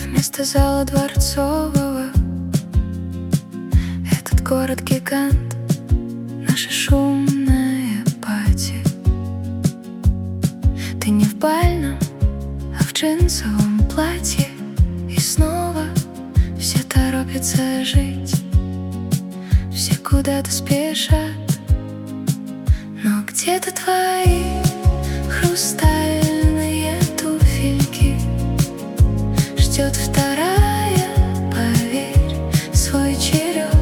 Вместо зала дворцового этот город-гигант, наша шумная пати. Ты не в бальном, а в джинсовом платье, и снова все торопятся жить, все куда-то спешат. Но где-то твои хрустальные туфельки, ждет вторая, поверь, свой черед.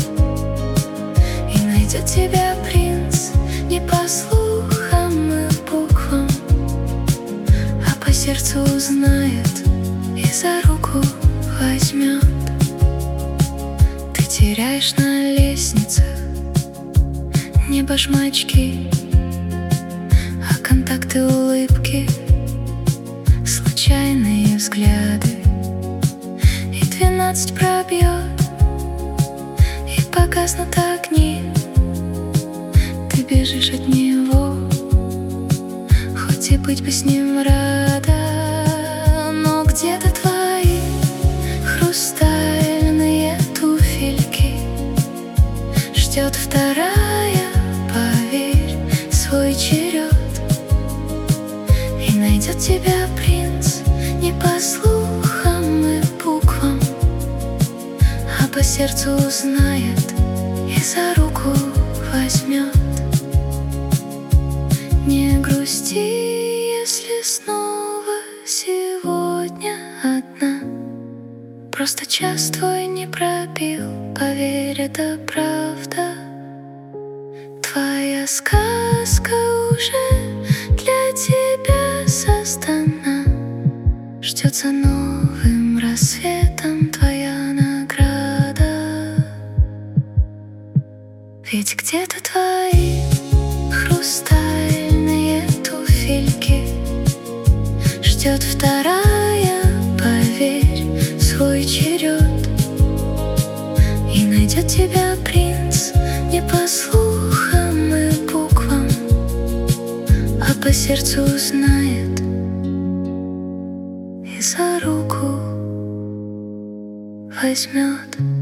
И найдет тебя принц не по слухам и буквам, а по сердцу узнает и за руку возьмет. Ты теряешь на лестницах не башмачки, а контакты, улыбки, случайные взгляды. И 12 пробьет, и погаснут огни. Ты бежишь от него, хоть и быть бы с ним рада. Но где-то твои хрустальные туфельки, ждет вторая, поверь, свой черед. И найдет тебя принц не по слухам и буквам, а по сердцу узнает и за руку возьмет. Не грусти, если снова сегодня одна. Просто час твой не пробил, поверь, это правда. Твоя сказка уже для тебя создана, ждет за новым рассветом твоя награда. Ведь где-то твои хрустальные туфельки, ждет вторая, поверь, свой черед. И найдет тебя принц не по слухам и буквам, а по сердцу узнает и за руку возьмет.